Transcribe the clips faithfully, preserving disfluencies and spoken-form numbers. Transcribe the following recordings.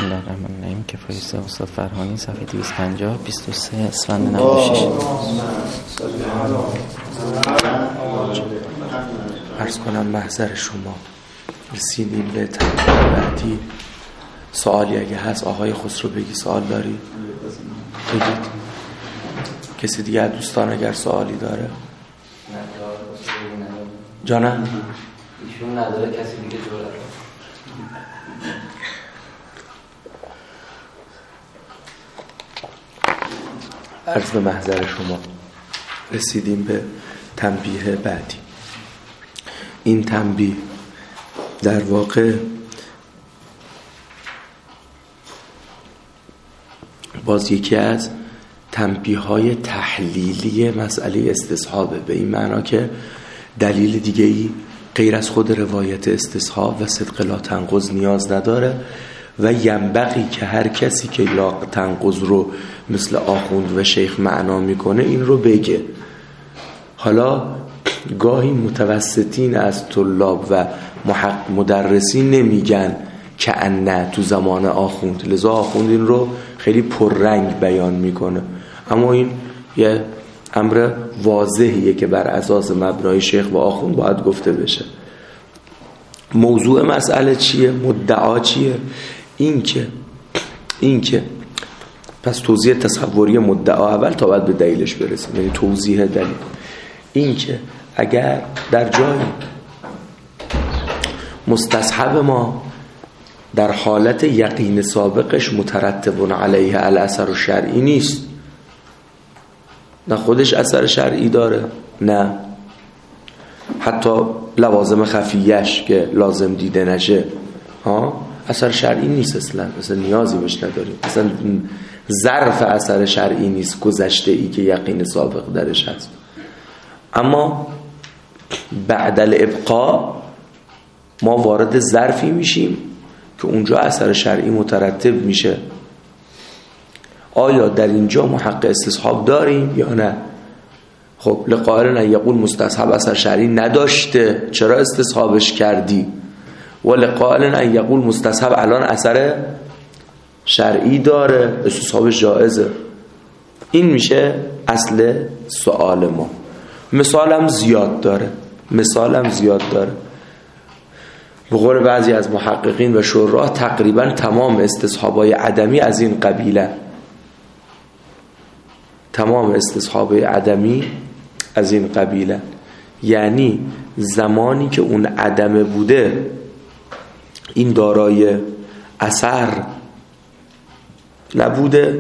الله الرحمن الرحیم. کفایت استاد فرهانی صفحه دویست و پنجاه بیست و سه اسفند نود و شش. عرض کنم محضر شما رسیدیم به تنبیه بعدی. سوالی اگه هست آقای خسرو بگی سوال داری؟ بگید. کسی دیگه از دوستان اگر سوالی داره؟ جانم؟ ایشون نداره کسی دیگه جوره. عرض به محضر شما رسیدیم به تنبیه بعدی. این تنبیه در واقع باز یکی از تنبیه های تحلیلی مسئله استصحابه، به این معنا که دلیل دیگه ای غیر از خود روایت استصحاب و صدق لا تنقض نیاز نداره و ینبغی که هر کسی که لا تنقض رو مثل آخوند و شیخ معنا میکنه این رو بگه. حالا گاهی متوسطین از طلاب و محق مدرسین نمیگن که ان تو زمان آخوند، لذا آخوند این رو خیلی پررنگ بیان میکنه، اما این یه امر واضحیه که بر اساس مبنای شیخ و آخوند باید گفته بشه. موضوع مسئله چیه؟ مدعا چیه؟ این که این که پس توضیح تصوری مدعا اول تا بعد به دلیلش برسیم، یعنی توضیح دلیل. این که اگر در جایی مستصحب ما در حالت یقین سابقش مترتب علیه الاثر شرعی نیست، نه خودش اثر شرعی داره نه حتی لوازم خفیهش که لازم دیده نشه ها اثر شرعی نیست، اصلا اصلا نیازی بهش نداریم، اصلا ظرف اثر شرعی نیست گذشته ای که یقین سابق درش هست. اما بعد الابقاء ما وارد ظرفی میشیم که اونجا اثر شرعی مترتب میشه. آیا در اینجا محقق استصحاب داریم یا نه؟ خب لقائل ان یقول مستصحب اثر شرعی نداشته، چرا استصحابش کردی؟ و لقائل ان یقول مستصحب الان اثر شرعی داره، استصحابش جائزه. این میشه اصل سوال ما. مثالم زیاد داره مثالم زیاد داره به قول بعضی از محققین و شراح تقریبا تمام استصحابای عدمی از این قبیله تمام استصحابای عدمی از این قبیله یعنی زمانی که اون عدمه بوده این دارای اثر نبوده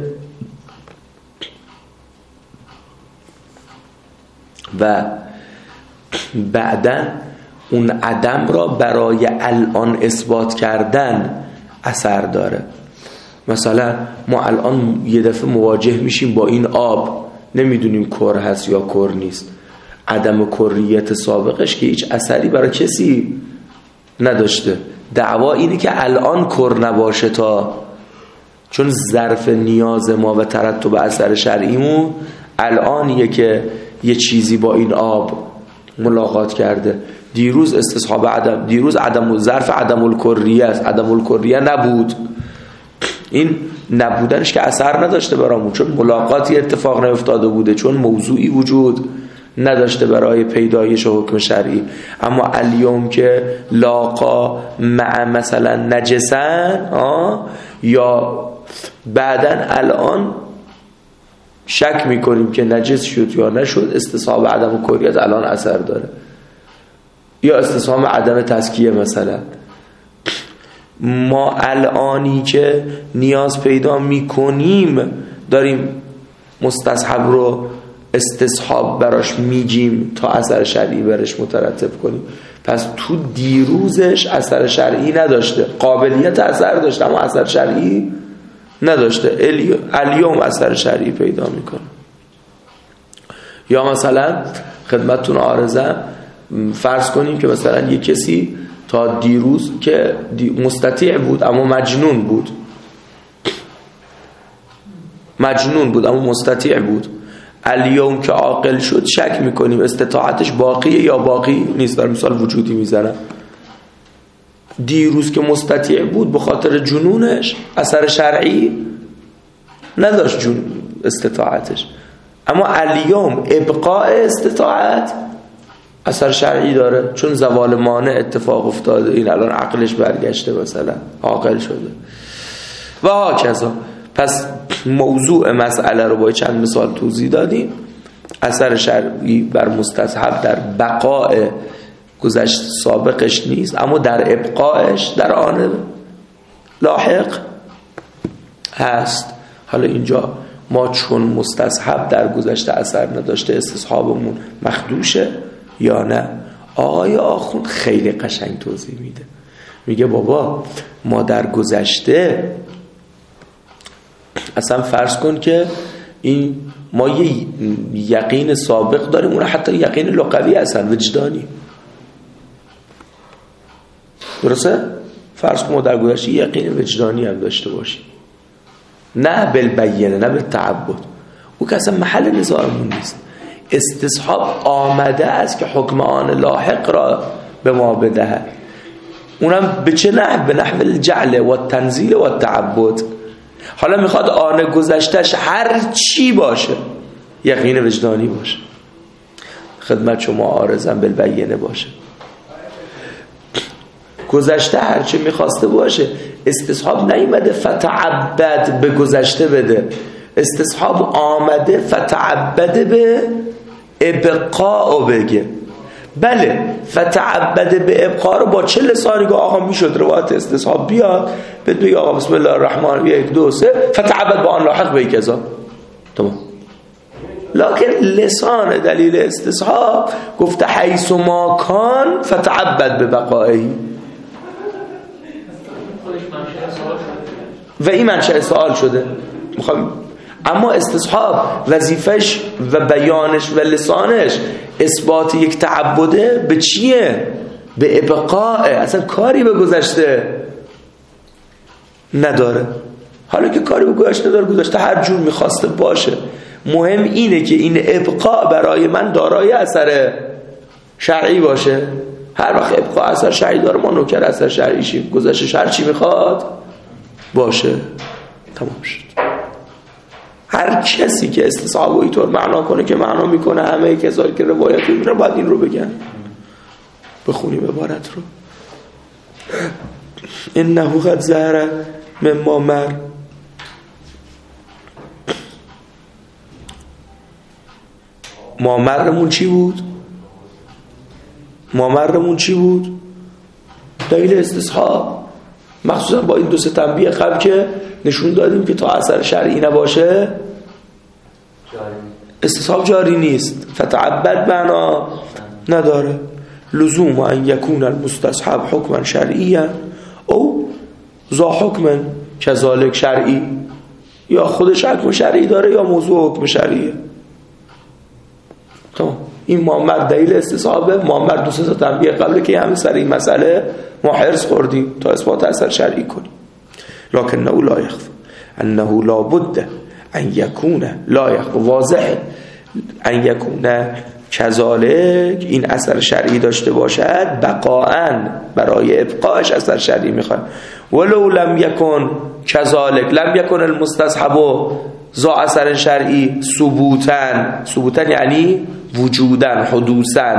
و بعداً اون عدم را برای الان اثبات کردن اثر داره. مثلا ما الان یه دفعه مواجه میشیم با این آب، نمیدونیم کر هست یا کر نیست، عدم کریت سابقش که هیچ اثری برای کسی نداشته. دعوا اینه که الان کر نباشه، تا چون ظرف نیاز ما و ترتب اثر شرعیمون الانیه که یه چیزی با این آب ملاقات کرده. دیروز استصحاب عدم، دیروز عدم ظرف عدم الکریه است، عدم الکریه نبود. این نبودنش که اثر نداشته برامون، چون ملاقاتی اتفاق نیفتاده بوده، چون موضوعی وجود نداشته برای پیدایش حکم شرعی. اما الیوم که لاقا مع مثلا نجسن یا بعدن الان شک میکنیم که نجس شد یا نشد، استصحاب عدم کریت الان اثر داره. یا استصحاب عدم تزکیه، مثلا ما الانی که نیاز پیدا میکنیم داریم مستصحب رو استصحاب براش میگیم تا اثر شرعی براش مترتب کنیم. پس تو دیروزش اثر شرعی نداشته، قابلیت اثر داشته اما اثر شرعی نداشته، الیوم اثر شرعی پیدا میکنه. یا مثلا خدمتتون عارضه فرض کنیم که مثلا یک کسی تا دیروز که مستطیع بود اما مجنون بود مجنون بود اما مستطیع بود، الیوم که عاقل شد شک میکنیم استطاعتش باقیه یا باقی نیست. در مثال وجودی میزنم، دیروز که مستطیع بود به خاطر جنونش اثر شرعی نداشت جون استطاعتش، اما الیوم ابقاء استطاعت اثر شرعی داره، چون زوال مانع اتفاق افتاده، این الان عقلش برگشته مثلا عاقل شده و هاکذا. پس موضوع مسئله رو با چند مثال توضیح دادیم. اثر شرعی بر مستصحب در بقاء گذشت سابقش نیست، اما در ابقاءش در آن لاحق هست. حالا اینجا ما چون مستصحب در گذشته اثر نداشته استصحابمون مخدوشه یا نه؟ آقای آخون خیلی قشنگ توضیح میده، میگه بابا ما در گذشته اصلا فرض کن که این ما یه یقین سابق داریم، اون حتی یقین لغوی اصلا وجدانی، درسته؟ فرض کن ما در گذشته یقین وجدانی هم داشته باشیم، نه بالبینه نه بالتعبد، او که اصلا محل نزاعمون نیست. استصحاب آمده است که حکم آن لاحق را به ما بدهد، اونم به چه نحو؟ به نحو الجعل و التنزیل و التعبد. حالا میخواد آن گذشتش هر چی باشه یقین وجدانی باشه، خدمت شما عارضم بالبینه باشه، گذشته هر چی میخواسته باشه. استصحاب نیامده فتعبد به گذشته بده، استصحاب آمده فتعبد به ابقاء بگه. بله فتعبد به ابقاء رو با چه لسانی که آقا میشد روایت استصحاب بیاد بدوی آقا بسم الله الرحمن یک دو سه فتعبد با آن لاحق به کذا، تمام. لکن لسان دلیل استصحاب گفته حیث ما کان فتعبد به بقائهی و این منشأ سوال شده. میخوام اما استصحاب وظیفش و بیانش و لسانش اثبات یک تعبده به چیه؟ به ابقاء، اصلا کاری به گذشته نداره. حالا که کاری به گذشته نداره، گذشته هر جور میخواسته باشه، مهم اینه که این ابقاء برای من دارای اثر شرعی باشه. هر وقت ابقاء اثر شرعی داره ما نوکر اثر شرعی شیم، گذشتش هر چی میخواد باشه، تمام شد. هر کسی که استصحاب و اینطور معنا کنه که معنا میکنه همه کسایی که روایت میکنه باید این رو بگن. بخونیم عبارت رو. انه قد ظهر مما مر مامرمون چی بود؟ مامرمون چی بود؟ دلیل استصحاب، مخصوصا با این دو سه تنبیه قبل که نشون دادیم که تا اثر شرعی نباشه استصحاب جاری نیست، فتعبد معنا نداره. لزوم ان یکون المستصحب حکما شرعیا او ذا حکم کذالک شرعی، یا خودش حکم شرعی داره یا موضوع حکم شرعیه. تمام. این معمر دلیل استصحابه. معمر دو سه تا تنبیه قبل که همین سر این مسئله ما حرص خوردیم تا اثبات اثر شرعی کنیم. لكن او لا يخفى انه لا بد ان يكون لا يخفى واضح ان يكون کذالک، این اثر شرعی داشته باشد بقاءً، برای ابقاش اثر شرعی میخواد. ولو لم يكن کذالک لم يكن المستصحب ذا اثر شرعی ثبوتاً، ثبوتاً یعنی وجوداً حدوثاً،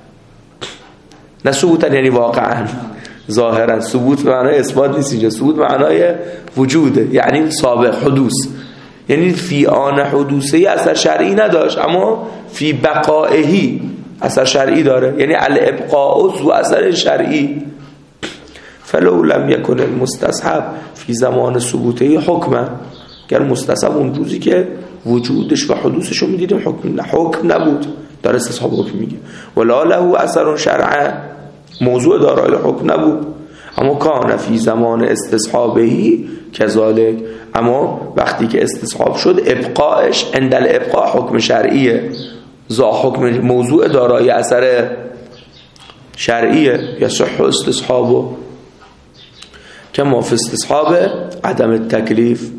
نه ثبوتاً یعنی واقعاً ظاهراً. ثبوت معنای اثبات نیست اینجا، ثبوت معنای وجوده، یعنی سابق حدوث، یعنی فی آن حدوثی اثر شرعی نداشت اما فی بقائهی اثر شرعی داره، یعنی الابقاء ذو اثر شرعی. فلو لم یکن المستصحب فی زمان ثبوته حکم، گر مستصحب اون روزی که وجودش و حدوثش رو میدیدیم حکم نه حکم نبود، در استصحاب حکم میگه. ولا له اثر شرعا، موضوع دارای حکم نبود، اما کان فی زمان استصحابهی کذالک، اما وقتی که استصحاب شد ابقاش عند الابقاء حکم شرعیه، ذا حکم موضوع دارای اثر شرعیه. یصح استصحابه کما فی استصحاب عدم التکلیف.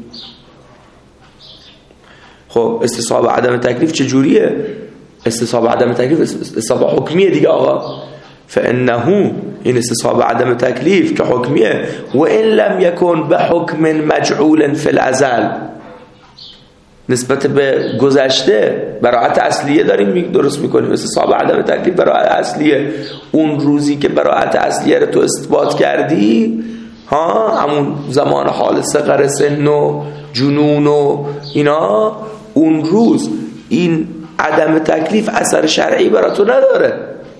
خب استصحاب عدم تکلیف چجوریه؟ استصحاب عدم تکلیف استصحاب حکمیه دیگه آقا. فانه این استصحاب عدم تکلیف که حکمیه و ان لم یکن به حکم مجعول فی الازل، نسبت به گذشته براءت اصلیه داریم درست میکنیم. استصحاب عدم تکلیف براءت اصلیه، اون روزی که براءت اصلیه رو تو اثبات کردی، ها همون زمان حال صغر سن و جنون و اینا، اون روز این عدم تکلیف اثر شرعی برای تو نداره.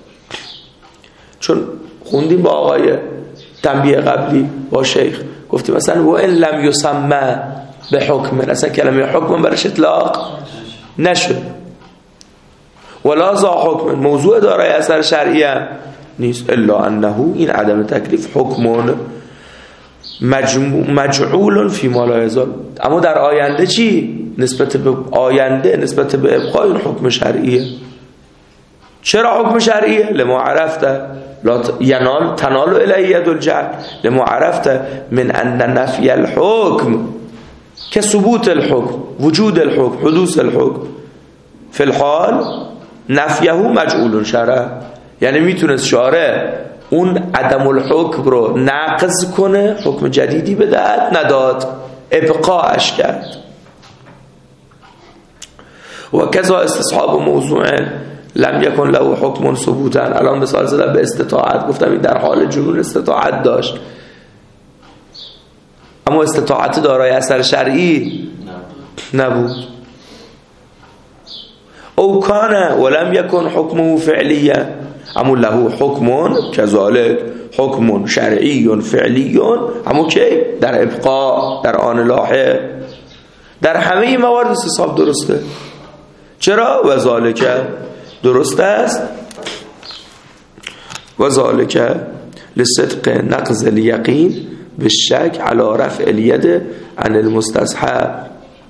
چون خوندیم با آقای تنبیه قبلی با شیخ، گفتیم مثلا و ان لم یسمى به حکم، اصلا کلمه حکم برش اطلاق نشد، ولا ذا حکم، موضوع دارای اثر شرعی نیست، الا انه این عدم تکلیف حکمون مجعول فی ما لا یزال. اما در آینده چی؟ نسبت به آینده، نسبت به ابقاء این حکم شرعیه. چرا حکم شرعیه؟ لما عرفت لا ینال تنال الیه ید الجهل، لما عرفت من ان نفی الحکم که ثبوت الحکم، وجود الحکم، حدوث الحکم، فی الحال نفیه مجعول شرع. یعنی میتونست شارع اون عدم الحکم رو نقض کنه، حکم جدیدی بدهد، نداد، ابقاءش کرد. و کذا استصحاب موضوع لم یکن له حکم ثبوتا. الان مثال زدم به استطاعت، گفتم این در حال جنون استطاعت داشت، اما استطاعت دارای اثر شرعی نبود. او کان ولم یکن حکمه فعلیه، اما له حکم کذالک، حکم شرعی فعلی، اما که در ابقاء، در آن لاحق، در همه موارد استصحاب درسته. چرا؟ و ذالک درست است، و ذالک لصدق نقض الیقین بالشک علی رفع الید عن المستصحب.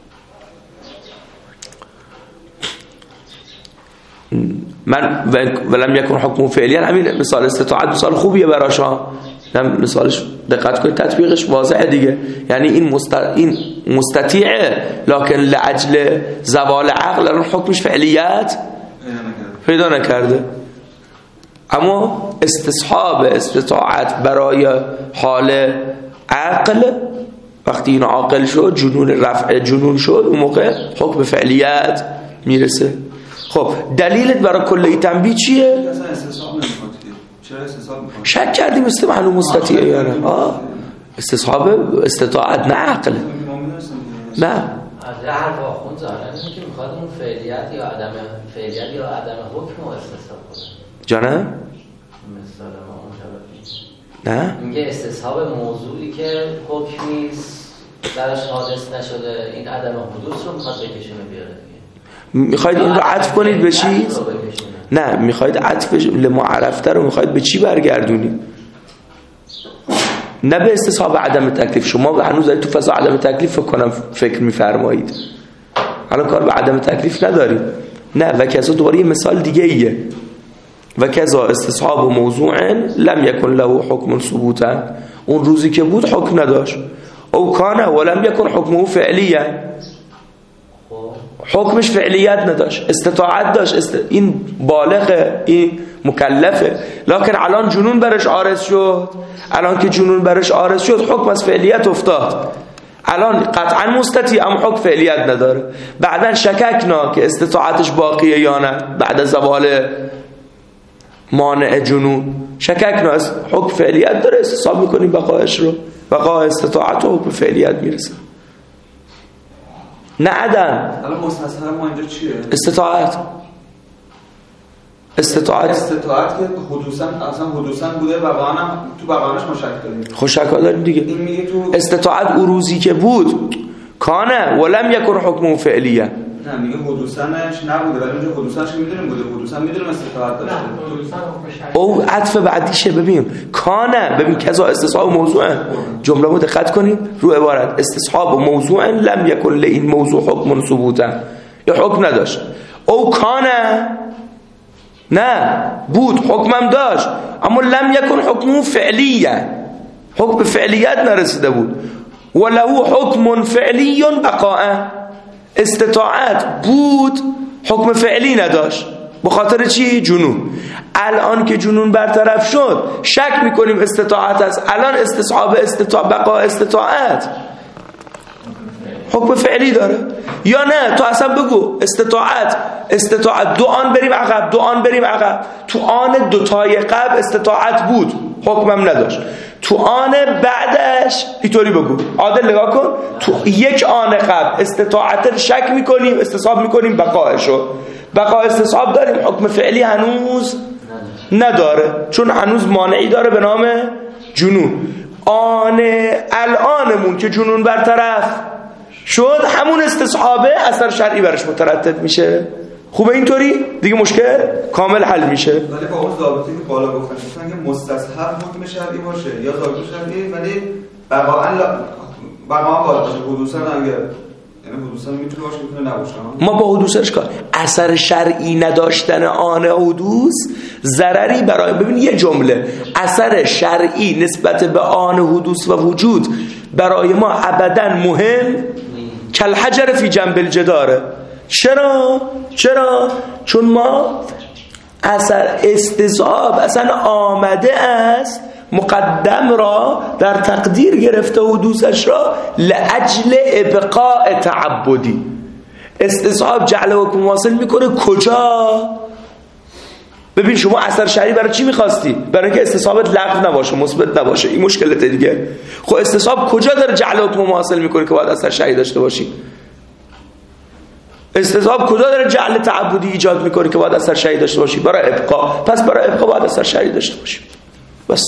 من ولم یکن حکم فعلی، همین مثال استطاعت مثال خوبیه براش، مثالش دقت کنید، تطبیقش واضحه دیگه. یعنی این مست... این مستطیعه، لکن لاجل زوال عقل الان حکمش فعلیت پیدا نکرده. اما استصحاب استطاعت برای حال عقل، وقتی این عاقل شد، جنون رفع جنون شد، اون موقع حکم فعلیت میرسه. خب دلیلت برای کلی تنبیه چیه؟ چرا استصحاب میکنه؟ شک کردیم استمعال مستطیعه یا نه؟ آه استصحاب استطاعت نه عقل. نه از حرف آخوند ظاهرا اینه که میخواد اون فعلیت یا عدم فعلیت یا عدم حکم رو استصحاب کنه. جانه؟ مثال ما مشابه نه؟ میگه استصحاب موضوعی که حکمی درش حادث نشده، این عدم حدوث رو میخواد بکشونه بیاره. میخواید این رو عطف کنید به چی؟ نه، میخواید عطف لمعرفته رو میخواید به چی برگردونید؟ نه به استصحاب عدم تکلیف. شما به هنوز دارید تو فضا عدم تکلیف فکر کنم فکر میفرمایید، الان کار به عدم تکلیف ندارید. نه، و کذا دوباره یه مثال دیگه ایه. و کذا استصحاب موضوع لم یکن له حکم ثبوتا، اون روزی که بود حکم نداشت. او کانه ولم یکن حکمه فعلیه، حکمش فعلیت نداشت، استطاعت داشت، است... این بالغه، این مکلفه، لکن الان جنون برش عارض شد. الان که جنون برش عارض شد حکم از فعلیت افتاد. الان قطعا مستطیع، اما حکم فعلیت نداره. بعدن شککنا که استطاعتش باقیه یا نه، بعد از زوال مانع جنون شککنا حکم فعلیت داره، استصحاب میکنیم بقایش رو، بقای استطاعت و حکم فعلیت میرسه. نه عدم. الان مستصحب ما اینجا چیه؟ استطاعت. استطاعت استطاعت که حدوثاً اصلا حدوثاً بوده، بقانم تو بقانش ما شک داریم. خوشک داریم دیگه. این میگه تو استطاعت او روزی که بود کانه ولم یکن حکم فعلیه. نه میگه حدوثاًش نبوده، ولی اونجا حدوثاًش میدونیم بوده، حدوثاً میدونیم استطاعت داشته. او عطف بعدیشه. ببین کانه، ببین کذا استصحاب موضوع، جمله رو دقت کنید رو عبارت، استصحاب موضوع لم یکن لئین موضوع حکم ثبوتا، یا حکم نداشت. او کانه نه بود، حکمم داشت، اما لم یکن حکم فعلیه، حکم فعلیت نرسیده بود. وله حکم فعلی بقاء، استطاعت بود، حکم فعلی نداشت. به خاطر چی؟ جنون. الان که جنون برطرف شد شک میکنیم استطاعت است، الان استصحاب استطاعت بقا استطاعت حکم فعلی داره یا نه؟ تو اصلا بگو استطاعت استطاعت دو آن بریم عقب، دو آن بریم عقب. تو آن دوتای قبل استطاعت بود حکمم نداشت، تو آن بعدش اینطوری بگو. عادل نگاه کن، تو یک آن قبل استطاعت شک میکنیم، استصحاب میکنیم بقایشو، بقا استصحاب داریم، حکم فعلی هنوز نداره چون هنوز مانعی داره به نام جنون. آن الانمون که جنون برطرف شد همون استصحابه اثر شرعی برش مترتب میشه. خوبه اینطوری؟ دیگه مشکل کامل حل میشه. ولی با اون ضابطی که بالا گفتن گفتن که مستصحب حکم شرعی باشه یا ضابط شرعی، ولی بقاء بقاء بالا باشه. حدوثا اگه یعنی حدوثا میتونه باشه میتونه نباشه. ما با حدوثش کار اثر شرعی نداشتن آن حدوث ضرری برای ببین یه جمله اثر شرعی نسبت به آن حدوث و وجود برای ما ابدا مهم کل حجر فی جنب الجداره. چرا؟ چرا؟ چون ما اثر استصحاب اصلا آمده است مقدم را در تقدیر گرفته حدوثش را لأجل ابقاء تعبدی. استصحاب جعل حکم واصل میکنه کجا؟ ببین شما اثر شرعی برای چی میخواستی؟ برای اینکه استصحابت لغو نباشه، مثبت نباشه. این مشکلت دیگه. خب استصحاب کجا داره جعل حکم واصل میکنه که باید اثر شرعی داشته باشی؟ استصحاب کجا داره جعل تعبدی ایجاد میکنه که باید اثر شرعی داشته باشی؟ برای ابقا. پس برای ابقا باید اثر شرعی داشته باشی. بس.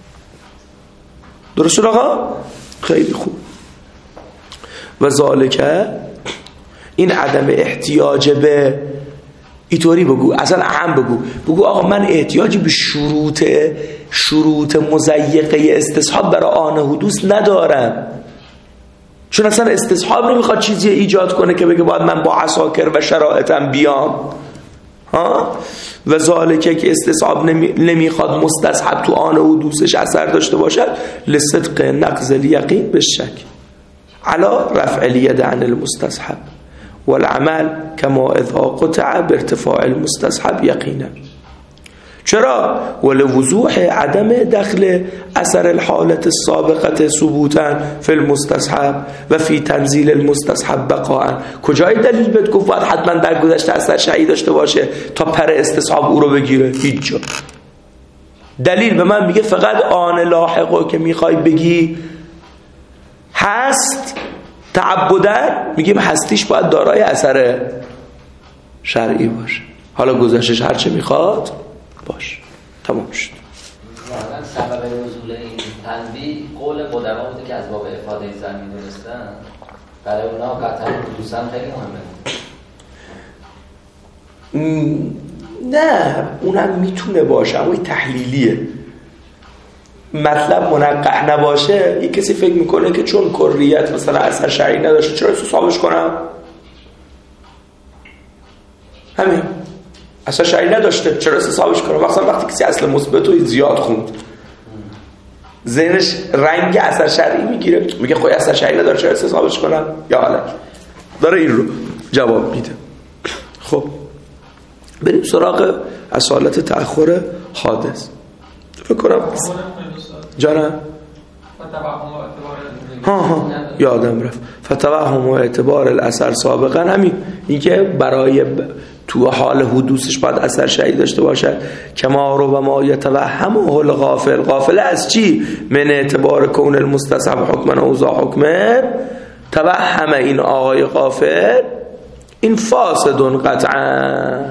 درست شد آقا؟ خیلی خوب. و ذالکه این عدم احتیاج به اینطوری بگو، اصلا عام بگو، بگو آقا من احتیاجی به شروط شروط مضیقه استصحاب برای آن حدوث ندارم، چون اصلا استصحاب رو میخواد چیزی ایجاد کنه که بگه باید من با عساکر و شرایطم بیام. ها؟ و ذالکه که استصحاب نمی... نمیخواد مستصحب تو آن حدوثش اثر داشته باشد لصدق نقض الیقین بالشک علا رفع الید عن المستصحب والعمل كما اذا قطع بارتفاع المستصحب یقینا. چرا؟ ولوضوح عدم دخل اثر الحالت السابقه ثبوتا فی المستصحب و فی تنزیل المستصحب بقاء. کجای دلیل بهت گفت باید حتما در گذشته اثر شرعی داشته باشه تا پر استصحاب او رو بگیره؟ هیچ جا دلیل به من میگه فقط آن لاحقو که میخوای بگی هست تعبدن، میگیم هستیش باید دارای اثر شرعی باشه، حالا گذشتش هرچه میخواد باش. تمام شد. واقعا سبب نزول این تنبیه قول قدما بوده که از باب افاده زمین دونستن، برای اونا قطعا حدوثا خیلی مهمه. نه اونم میتونه باشه اما این تحلیلیه. مطلب منقح نباشه یک کسی فکر میکنه که چون کریت مثلا اثر شرعی نداشته چرا استصحابش کنم؟ همین اثر شرعی نداشته چرا استصحابش کنم؟ مثلا وقتی کسی اصل مثبت رو زیاد خوند ذهنش رنگ اثر شرعی میگیره، میگه خب اثر شرعی نداره چرا استصحابش کنم؟ یا حالا داره این رو جواب میده. خب بریم سراغ اصالت تأخر حادث. فکر کنم جانم ها ها یادم رفت فتوهم و اعتبار الاثر سابقا همین اینکه برای تو حال حدوثش باید اثر شرعی داشته باشد. کما رو و ما یتوهمه الغافل. غافل از چی؟ من اعتبار کون المستصحب حکما اوضاع حکمه. توهم این آقای غافل این فاسدون قطعا.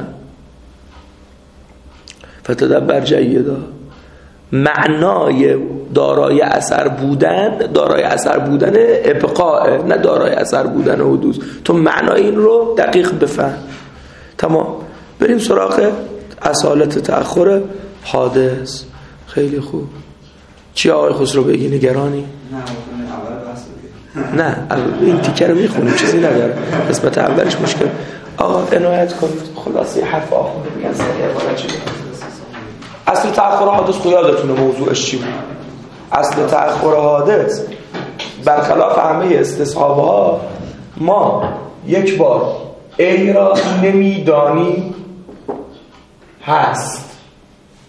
فتدبر جیدا معنای دارای اثر بودن دارای اثر بودن ابقاء، نه دارای اثر بودن حدوث. تو معنای این رو دقیق بفهم. تمام. بریم سراغ اصالت تأخر حادث. خیلی خوب. چی آقای خسرو بگی؟ نگرانی؟ نه نه این تیکه رو میخونیم چیزی نداره، قسمت اولش مشکل. آقا عنایت کنید خلاصی حرف آخونده بگن سریع عبارت چی بود؟ اصل تأخر حادث خیالتونه موضوعش چی بود؟ اصل تأخر حادث برخلاف همه استصحابها ما یک بار ای را نمیدانی هست،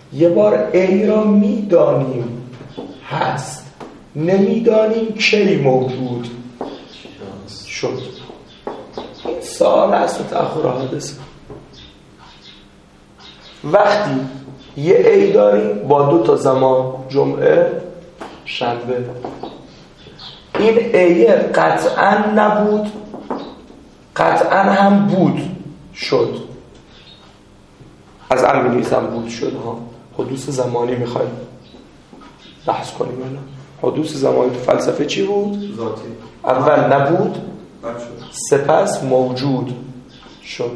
یه بار ای را میدانیم هست، نمیدانیم کی موجود شد. این سال است و تأخر حادثه. وقتی یه ای داریم با دو تا زمان، جمعه شنبه، این ای قطعا نبود، قطعا هم بود شد. از علم نیستم بود شد ها. حدوث زمانی میخوایم بحث کنیم الان. حدوث زمانی تو فلسفه چی بود؟ ذاتی. اول نبود، سپس موجود شد.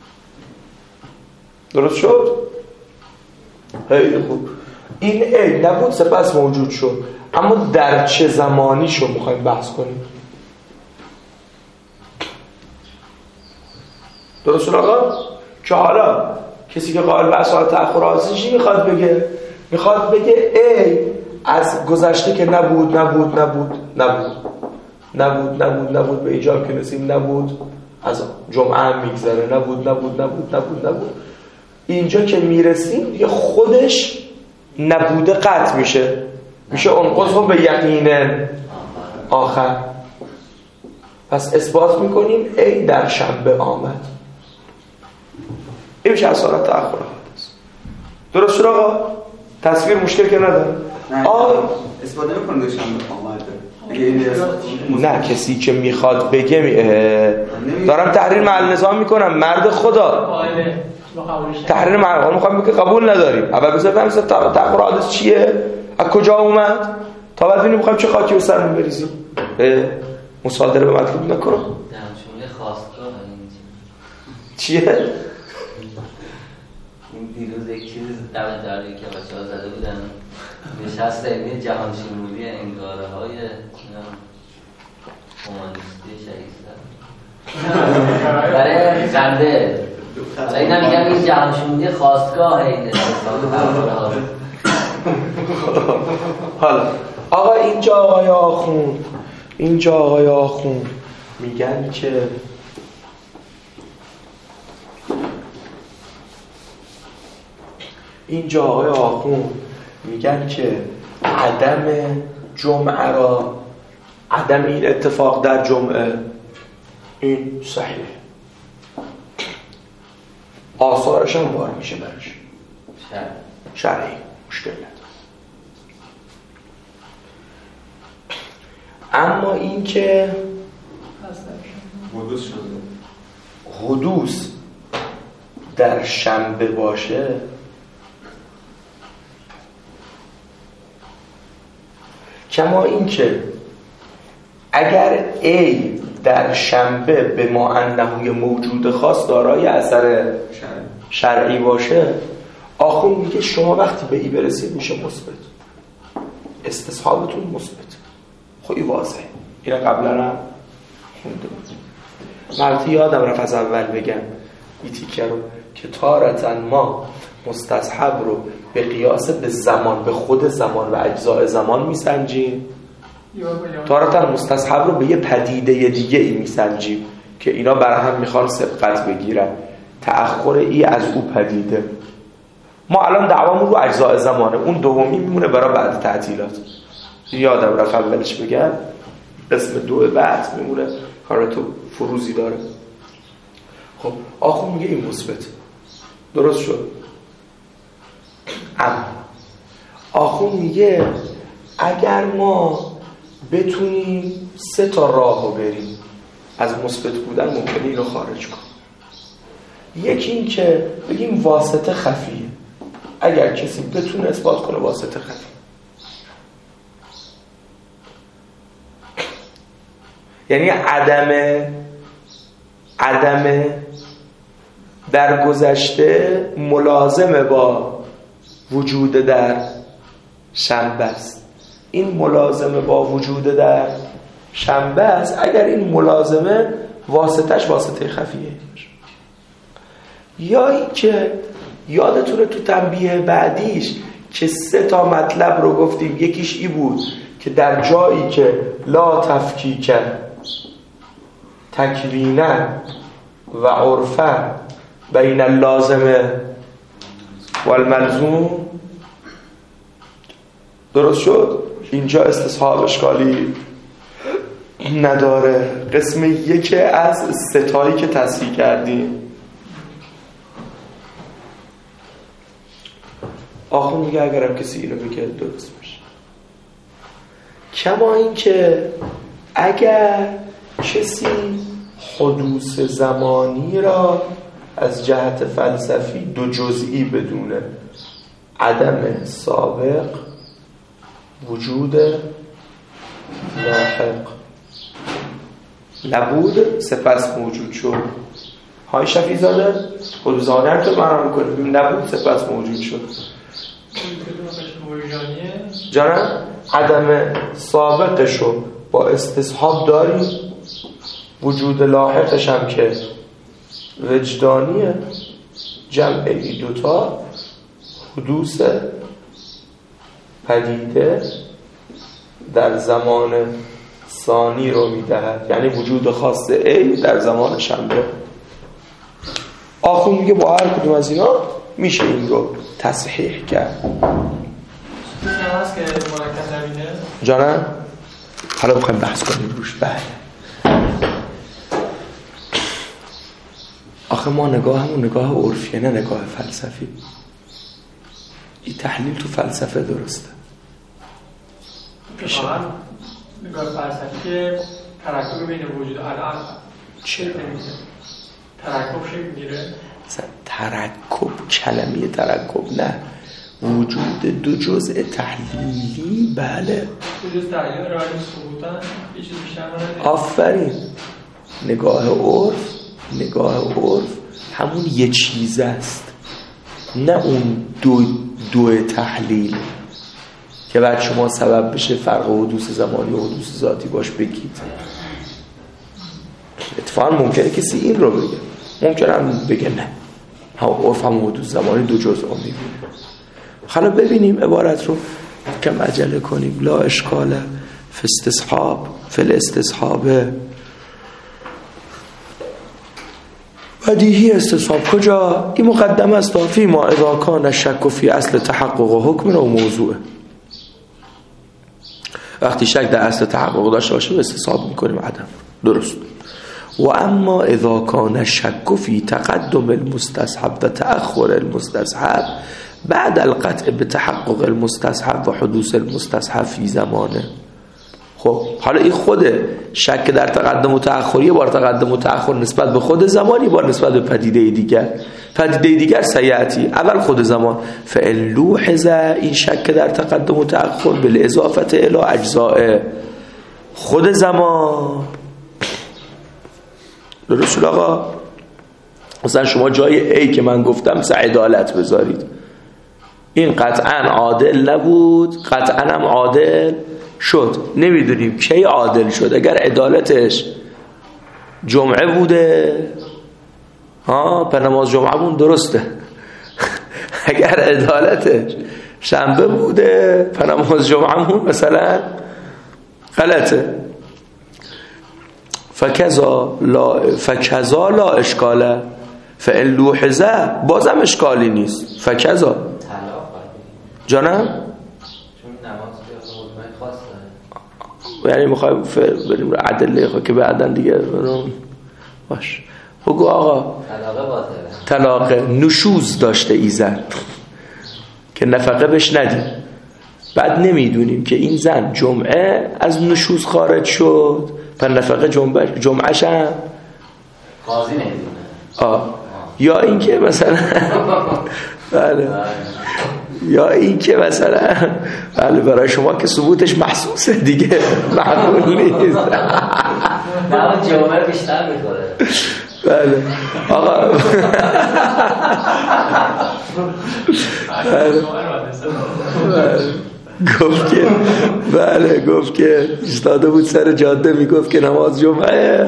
درست شد؟ خیلی خوب. این ای نبود سپس موجود شد، اما در چه زمانی شو میخوایم بحث کنیم. درست شد آقا؟ که حالا کسی که قائل به اصالت تأخر حادثه چی میخواد بگه؟ میخواد بگه ای از گذشته که نبود نبود نبود نبود نبود نبود نبود به ایجاب که نسیم نبود، از جمعه هم میگذره نبود نبود نبود نبود نبود، اینجا که میرسیم یه خودش نبوده قطع میشه، میشه انقض به یقین آخر. پس اثبات میکنیم ای در شنبه آمد. این میشه اصالت تأخر حادثه. درست شد آقا؟ تصویر مشکل که نداره. آه اثبات نمیکنه که شنبه آمده. نه کسی که میخواد بگه می... دارم تحریر محل نظام میکنم، مرد خدا تحریر محل نظام میخوام بگه قبول نداریم. اول بذار بفهمیم تأخر حادثه چیه، از کجا اومد، تا بعد ببینیم میخوایم چه خاکی به سرمون بریزیم. مصادره به مطلوب نکنم. دمشون خواستگاه چیه؟ این دیروز یک چیز دم داری که بچه ها زده بودن، نشست علمی جهان شمولی انگاره های کمانیستی شهیستر برای خنده. این هم میگم این جهان شمولی خواستگاه این حالا آقا اینجا آقای آخوند اینجا آقای آخوند میگن که اینجا آقای آخوند میگن که عدم جمعه را، عدم این اتفاق در جمعه، این صحیح، آثارش هم بار میشه برش شرعی، مشکل نداره. اما این که حدوث شده، حدوث در شنبه باشه، کما این که اگر ای در شنبه به ما انه موجود خاص دارای اثر شرعی باشه، آخون میگه شما وقتی به ای برسید میشه مثبت، استصحابتون مثبت. خیلی واضحه، اینا قبلا هم خونده بود. مرتی یادم رفت از اول بگم این تیکه رو که تارتن ما مستصحب رو به قیاس به زمان، به خود زمان و اجزاء زمان میسنجیم، تارتن مستصحب رو به یه پدیده دیگه ای میسنجیم که اینا بر هم میخوان سبقت بگیرن، تأخر ای از او پدیده. ما الان دعوامون رو اجزاء زمانه، اون دومی میمونه برای بعد تعطیلات. یادم رفت اولش بگم، قسم دو بعد میمونه، کار تو فروزی داره. خب آخون میگه این مثبت، درست شد. اما آخون میگه اگر ما بتونیم سه تا راه رو بریم از مثبت بودن، ممکنه این رو خارج کن. یکی این که بگیم واسطه خفیه، اگر کسی بتونه اثبات کنه واسطه خفیه، یعنی عدم عدم در گذشته ملازمه با وجود در شنبه است. این ملازمه با وجود در شنبه است اگر این ملازمه واسطش واسطه خفیه. یا این که یادتونه تو تنبیه بعدیش که سه تا مطلب رو گفتیم، یکیش ای بود که در جایی که لا تفکیک تکوینا و عرفا بین اللازمه والملزوم. درست شد؟ اینجا استصحاب اشکالی نداره. قسم یک از ستایی که تصحیح کردیم. آخون میگه اگرم کسی اینو بگه درست میشه. کما این که اگر کسی حدوث زمانی را از جهت فلسفی دو جزئی بدونه، عدم سابق، وجود لاحق، نبود سپس موجود شد. های شفیع زاده حدوث زمانی هم تو معنا میکنیم، نبود سپس موجود شد. جانم عدم سابقشو با استصحاب داریم، وجود لاحقش هم که وجدانیه، جمعی دوتا حدوث پدیده در زمان ثانی رو میدهد، یعنی وجود خاص ای در زمان شنبه. آخون میگه با هر کدوم از اینا میشه این رو تصحیح کرد. جانم حالا بخوایم بحث کنیم روش. بله آخه ما نگاه همون نگاه عرفیه، نه نگاه فلسفی. این تحلیل تو فلسفه درسته. پیشه نگاه فلسفی ترکب بین وجود الان چرا؟ ترکب شکل میگیره. ترکب کلمه ترکب نه، وجود دو جزء تحلیلی. بله وجود تحلیلی راه ثبوتن یه چیز بیشتر نداره. آفرین. نگاه عرف نگاه عرف همون یه چیز است، نه اون دو دو تحلیل که بعد شما سبب بشه فرق حدوث زمانی و حدوث ذاتی باش بگید. اتفاقا ممکنه کسی این رو بگه، ممکنه هم بگه نه، ها عرف هم حدوث زمانی دو جزء رو میبینه. حالا ببینیم عبارت رو، کم عجله کنیم. لا اشکال فی استصحاب فی الاستصحاب. بدیهی استصحاب کجا؟ این مقدمه است فی ما اذا کان شک فی اصل تحقق حکم و موضوعه. وقتی شک در اصل تحقق داشته باشه استصحاب میکنیم عدم. درست. و اما اذا کان شک فی تقدم المستصحب و تأخر المستصحب بعد القطع بتحقق المستصحب و حدوث المستصحب فی زمانه. خب حالا این خود شک در تقدم و تأخر، یه بار تقدم و تأخر نسبت به خود زمان، یه بار نسبت به پدیده دیگر. پدیده دیگر سیعتی، اول خود زمان. فإن لوحظ، این شک در تقدم و تأخر بالاضافه الی اجزاء خود زمان. درست شد آقا؟ مثلا شما جای ای که من گفتم مثلا عدالت بذارید، این قطعا عادل نبود، قطعا هم عادل شد. نمیدونیم کی عادل شد. اگر عدالتش جمعه بوده ها په نماز جمعه بون درسته. اگر عدالتش شنبه بوده په نماز جمعه بون مثلا غلطه. فکذا لا فکذا لا اشکاله فإن لوحظه، بازم اشکالی نیست. فکذا جانم یعنی میخوایم بریم رو عدله خواهی که بعدن دیگه باش بگو آقا. طلاقه نشوز داشته ایزن که نفقه بهش ندیم، بعد نمیدونیم که این زن جمعه از نشوز خارج شد، پر نفقه جمعه جمعهش هم قاضی نمیدونه. آه یا این که مثلا بله یا این که مثلا بله برای شما که ثبوتش محسوسه دیگه، معقول نیست. نه اون جمعه بیشتر میکنه. بله آقا بله گفت که بله گفت که ایستاده بود سر جاده میگفت که نماز جمعه،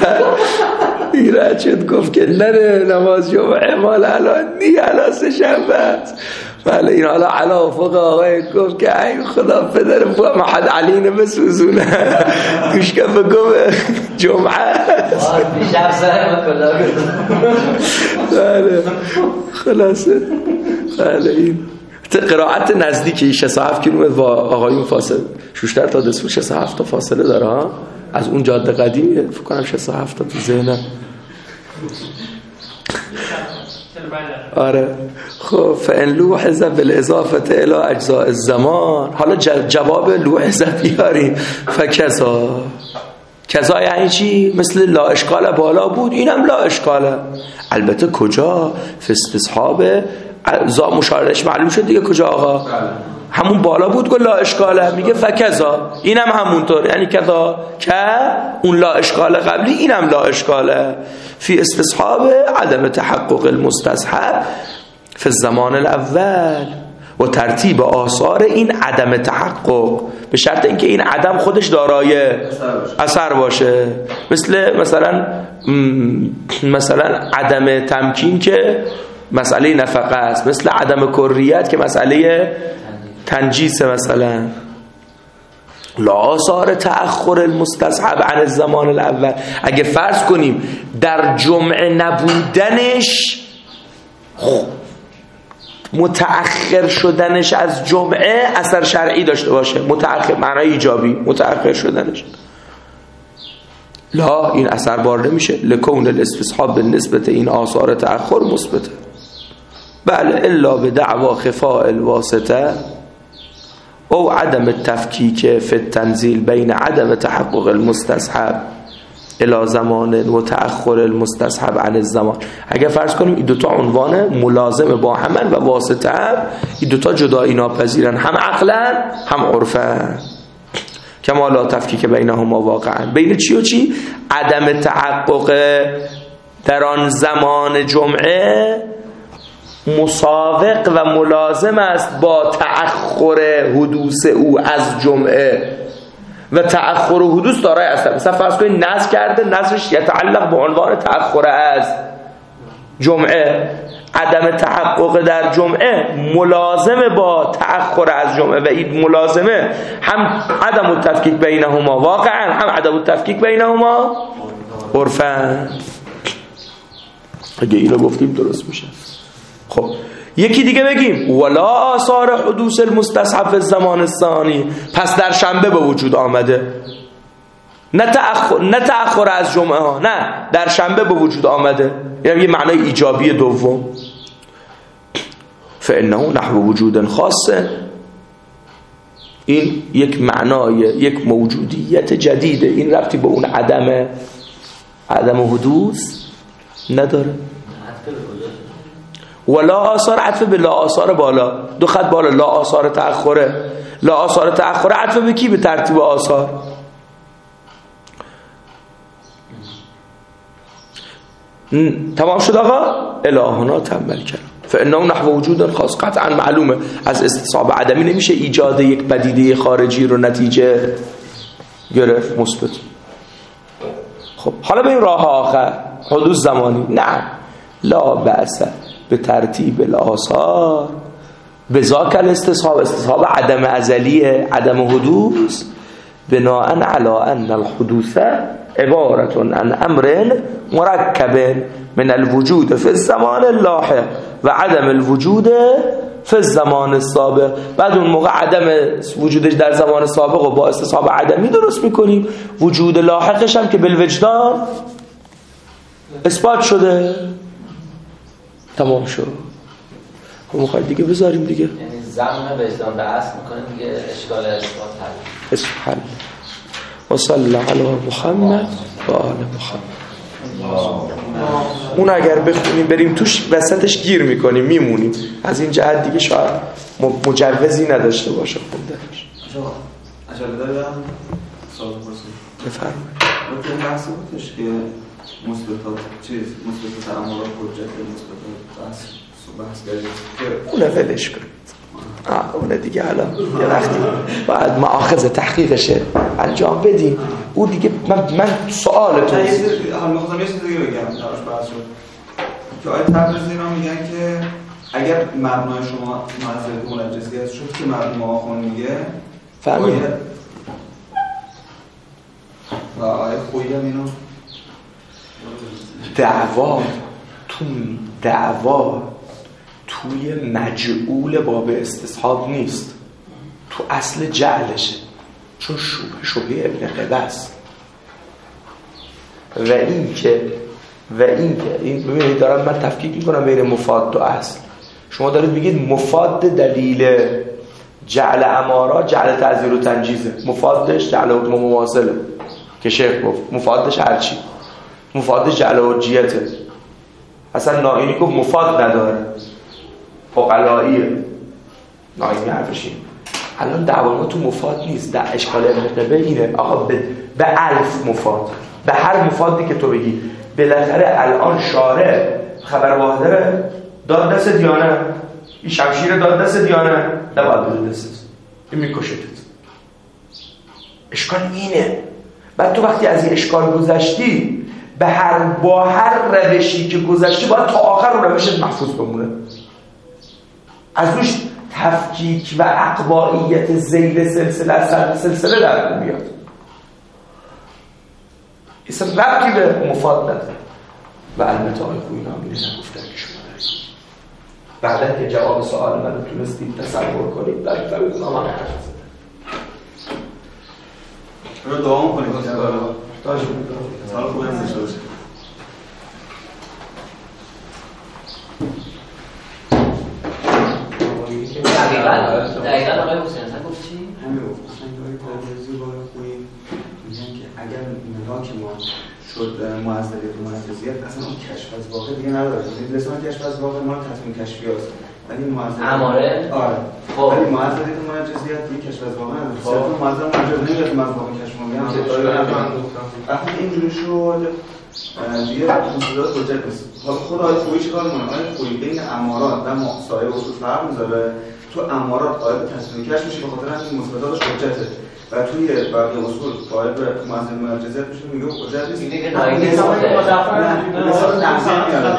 ایراد شد گفت که نه نماز جمعه مال الان نی، الان سه شنبه است. بله این حالا علا فوق آقای گفت که ای خدا پدر محمد علی نمسوزونه توش کف گم جمعه است. بیشتر سر ما کلا بله خلاصه بله این قرائت نزدیکی شصت و هفت کیلومتر با آقایون فاصله شوشتر تا دسفور شصت و هفت تا فاصله داره ها از اون جاده قدیم فکر کنم شصت و هفت تا تو ذهنم. آره خب فان لوحظ بالاضافه الى اجزاء الزمان. حالا جواب لوحظ بیاریم. فکذا کذا یعنی چی؟ مثل لا اشکال بالا بود اینم لا اشکاله. البته کجا؟ فی استصحاب زا مشارش معلوم شد دیگه کجا آقا؟ همون بالا بود گفت لا اشکاله. میگه فکذا اینم همونطور یعنی کذا که اون لا اشکال قبلی اینم لا اشکاله. فی استصحاب عدم تحقق المستصحب فی الزمان الاول و ترتیب آثار این عدم تحقق به شرط اینکه این عدم خودش دارای اثر باشه. مثل مثلا مثلا عدم تمکین که مسئله نفقه است، مثل عدم کریت که مسئله تنجیس. مثلا لا آثار تأخر المستصحب عن الزمان الاول. اگه فرض کنیم در جمعه نبودنش متأخر شدنش از جمعه اثر شرعی داشته باشه، متأخر معنای ایجابی متأخر شدنش، لا این اثر بار نمیشه. لکون الاستصحاب بالنسبه این آثار تأخر مثبته. بله الا به دعوا خفاء الواسطه او عدم التفکیک فی التنزیل بین عدم تحقق المستصحب الى زمان و تأخر المستصحب عن الزمان. اگر فرض کنیم این دوتا عنوان ملازم با همن و واسطه هم این دوتا جدایی ناپذیرن، هم عقلا هم عرفا. کما لا تفکیک بینهما واقعا. بین چی و چی؟ عدم تحقق در آن زمان جمعه مسابق و ملازم است با تأخر حدوث او از جمعه و تأخر و حدوث دارای اثر. مثلا فرض کنید نذر کرده، نذرش یتعلق به عنوان تأخر از جمعه. عدم تحقق در جمعه ملازم با تأخر از جمعه و این ملازمه هم عدم التفکیک بینهما واقعا هم عدم التفکیک بینهما عرفا. اگه اینو گفتیم درست میشه. خب یکی دیگه بگیم ولا آثار حدوث المستصحب الزمان الثانی. پس در شنبه به وجود آمده، نه تأخر نه تأخر از جمعه ها، نه در شنبه به وجود آمده، یعنی یه معنای ایجابی دوم. فانه نحو وجود خاصه. این یک معنای یک موجودیت جدیده، این ربطی به اون عدم عدم حدوث نداره. ولا آثار عطف به لا آثار بالا، دو خط بالا، لا آثار تأخره. لا آثار تأخره عطف به کی؟ به ترتیب آثار. تمام شد آقا؟ الهنا تمل کرد. فانه نحو وجود خاص. قطعا معلومه از استصحاب عدمی نمیشه ایجاد یک پدیده خارجی رو نتیجه گرفت مثبت. خب حالا به این راه آخر حدوث زمانی. نه لا بأس به ترتیب الآثار بذاک الاستصحاب. استصحاب عدم ازلیه، عدم حدوث، بناء علی ان الحدوث عبارت عن امر مرکب من الوجود فی الزمان اللاحق و عدم الوجود فی الزمان السابق. بعد اون موقع عدم وجودش در زمان سابق و با استصحاب عدمی درست میکنیم، وجود لاحقش هم که بالوجدان اثبات شده. تمام شد. خب میخواید دیگه بذاریم دیگه، یعنی زمن وجدان به اصل میکنیم دیگه، اشکال اثبات حل. اسم حل. و صلی علی محمد و آل محمد. اون اگر بخونیم بریم توش وسطش گیر میکنیم میمونیم. از این جهت دیگه شاید مجوزی نداشته باشه خوندنش. عجله دارم سوال پرسید. بفرمایید. وقتی بحث بودش که مثبتات چیز مثبت تعاملات حجت مثبتات بحث بحث کردیم که اون ولش کنید. آه اون دیگه الان یه وقتی باید مؤاخذه تحقیقشه انجام بدیم. او دیگه من من سوالتون هم می‌خواستم یه چیز دیگه بگم براش بحث شد که آیه تبریزی اینا میگن که اگر مبنای شما معذرت منجزی هست شد که مبنای آخون میگه فهمید و آیه خویی هم اینا دعوا تو دعوا تو توی مجعول باب استصحاب نیست، تو اصل جعلشه، چون شبه شبه ابن قبه است. و این که و این که این ببینید دارم من تفکیک میکنم بین مفاد و اصل. شما دارید میگید مفاد دلیل جعل امارا جعل تعزیر و تنجیزه، مفادش جعل حکم مماثله که شیخ گفت، مفادش هرچی، مفادش جعل حجیته. اصلا نائینی گفت مفاد نداره، فقلائیه. نائینی حرفش این. الان دعوا ما تو مفاد نیست، در اشکال ابن قبه اینه آقا به, به الف مفاد، به هر مفادی که تو بگی بالاخره الان شارع خبر واحده داد دست دیانه، این شمشیر داد دست دیانه، نباید بده دست این میکشتت. اشکال اینه. بعد تو وقتی از این اشکال گذشتی به هر با هر روشی که گذشتی باید تا آخر رو روشت محفوظ بمونه، از روش تفکیک و اقوائیت ذیل سلسله از سلسله در میاد. اصلا ربطی به مفاد نداره. و البته آقای خویی نامیده نگفتن که شما دارید بعدا که جواب سوال من رو تونستید تصور کنید در کتابتون آمانه حرف زده رو دوام کنید تاج سال خوب هم نشده باشه. دقیقا دقیقا آقای حسین حسن گفت چی؟ همین گفت حسین داری تدریزی باید خویی میگن که اگر نگاه که ما شد معزدیت و معزدیت اصلا اون کشف از واقع دیگه نداره. لسان کشف از واقع ما تصمیم کشفی هست ولی معزدیت اماره؟ آره ولی معزدیت و معزدیت دیگه کشف از واقع نداره. صرف معزد معجز نمیاد من واقع کشف ما میگم که داری من گفتم وقتی اینجوری شد دیگه مصدات حجت نیست. حالا خود آقای خویی چی کار میکنه؟ آقای خویی بین امارات و سایه اصول فرق میذاره. تو امارات قائل تصمیم کشف میشه به خاطر اینکه مصداتش حجته و توی بقیه اصول قائل به معزد معجزات میشه میگه حجت نیست. دیگه نایگی ساخته مثلا نمزه میاره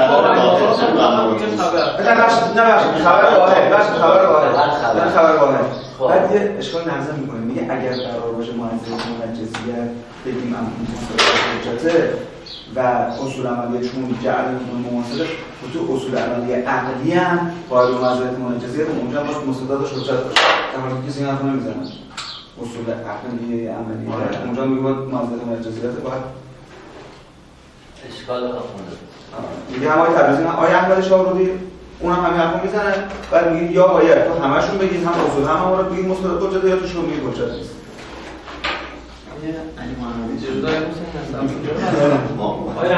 نه بخش خبر واحد بخش خبر واحد خبر واحد بعد یه اشکال نمزه میکنه میگه اگر قرار باشه معزد معجزیت بگیم حجته و اصول عملیه چون جعل مماثله و تو اصول عملیه عقلی هم قائل به معزد معجزیت اونجا باید مصداتش حجت باشه. در حالی که کسی این حرف نمیزنه اصول عقلی عملیه اونجا میگه باید معزد معجزیت باید اشکال خونده میگه همای تبریزی نه آیا احمد شاهرودی اون هم همین حرفو میزنه بعد میگه یا باید تو همشون بگید هم اصول هم ما رو بگید مصداق حجت یا توشون میگه حجت نیست. علی محمدی جزای حسین هستم آیا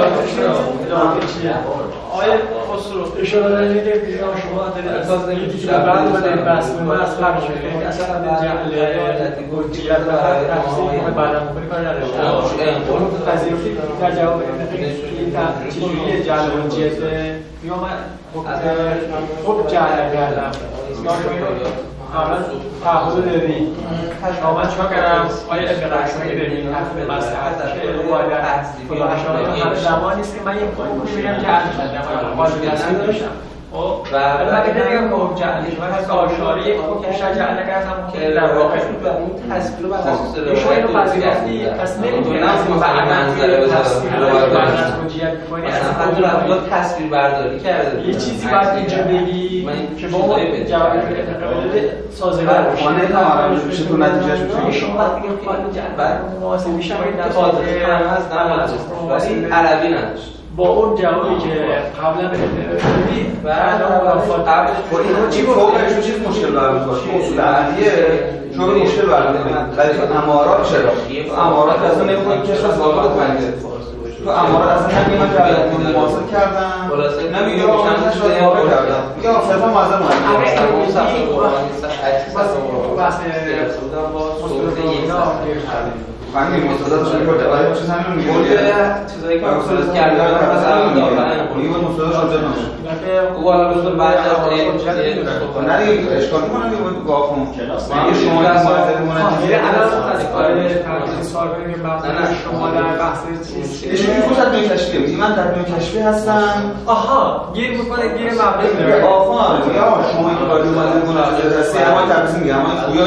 آیا خسرو اشاره دارید که شما دارید اساس نمیدید بعد ما داریم بحث می‌کنیم از قبل شده اصلا جعل گوجیت و تفسیر که بعدا می‌کنیم کار نداره. اون پذیرفتی در جواب این چجوری جعل گوجیت یا من خب جعل کردم قبلا تعهد دادی شما من چیکار کردم آیا ابن رشدی ببینید حرف مصلحت که باید فلان شما همه زمان نیست که من یه حکمی بگم جعل کردم قاضی تصمیم داشتم خب و اگه نمیگم که حکم جعل نیست من از آشاری یک حکم شجاع نکردم که در واقع اون تصویر رو بعد از شما اینو پذیرفتی پس نمیتونی از این منظره تصویر رو بعد از حجیت کنی اصلا تصویر برداری کرده یه چیزی باید اینجا بگی که با اون جوابی که سازگار باشه. خانه تمام میشه تو نتیجهش میشه. شما باید بگم خانه جعل مواسه میشه باید نتیجه از ولی عربی نداشت. با اون جوابی که قبلا بهتری بعد اون قبل خودی چی فوقش چیز مشکل برمی کنه اصول عملیه چون مشکل برمی کنه ولی تو امارات چرا؟ امارات اصلا نمیخواد کشف از واقع بکنه تو امارات اصلا نمیگه من جعل مواصل کردم نمیگه من کشف از واقع کردم میگه صرفا معظم من این مصداق شده کرده ولی چیز همین میگه چیزایی که مصداق کرده مثلا میگه مصداق شده نمیشه او حالا بذار بعد از این نه دیگه اشکال میکنه دیگه باید گاه کنم میگه شما این معرضه منجزیه الان از کار ترجیح سوال کنیم که بحث شما در بحث چیز ایشون میگه تطبیق کشفیه میگه من تطبیق کشفی هستم آها گیر میکنه گیر مبدأ داره آفا میگه شما این کاری اومدید منجزیه هستی اما تبریز میگه اما خویا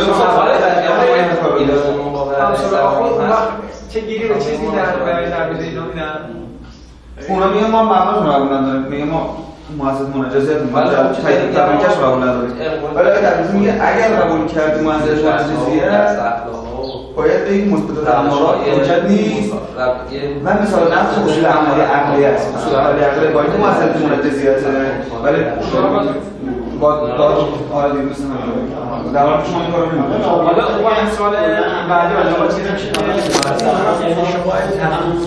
چه گیری به چیزی در برای تبریز اینا میدن اونا میگه ما مبناش رو نداره میگه ما معزز مناجزات مطلب تایید تبریکش قبول نداره. ولی در میگه اگر قبول کردی معزز مناجزیت باید بگیم مثبت امارات حجت نیست و مثال نفس اصول عملی عقلی است. اصول عملی عقلی با اینکه معزز مناجزیته ولی با با آره مثلا در واقع شما این کارو نمی‌کنید. حالا اون سوال بعدی ولی ما چیزی که شما